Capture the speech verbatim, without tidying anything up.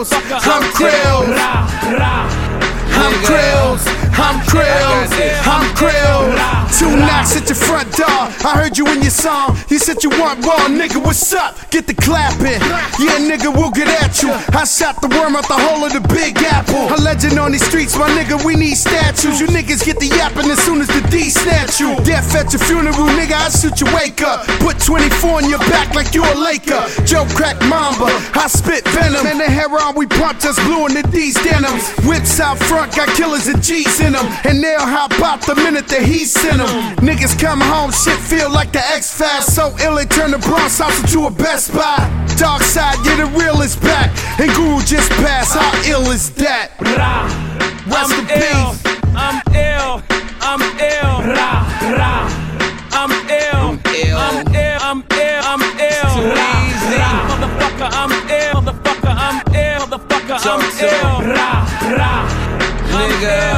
Krills, I'm Krills. I'm Krills, I'm Krills, I'm Krills. Two knocks at your front door. I heard you in your song. You said you want raw, nigga. What's up? Get the clapping. Yeah, nigga, we'll get at you. I shot the worm out the hole of the Big Apple. A legend on these streets, my nigga. We need statues. You niggas get the yapping as soon as the D snatch you. Death at your funeral, nigga. I shoot you wake up. Put twenty-four in your back like you a Laker. Joe crack Mamba. I spit venom. And the heroin we pumped us blue in the D's denims. Whips out front, got killers and G's in them. And they'll hop out the minute that he sent them. Niggas come home, shit feel like the X-Files. So ill they turn the Bronx house into a Best Buy. Dark side, yeah, the real is back. And Guru just passed, how ill is that? Rest in peace. I'm ill, I'm ill, rah, rah. I'm ill, I'm ill, I'm ill, I'm ill, rah, rah. Motherfucker, I'm ill, motherfucker, I'm ill, motherfucker, I'm ill, rah, rah. I'm ill.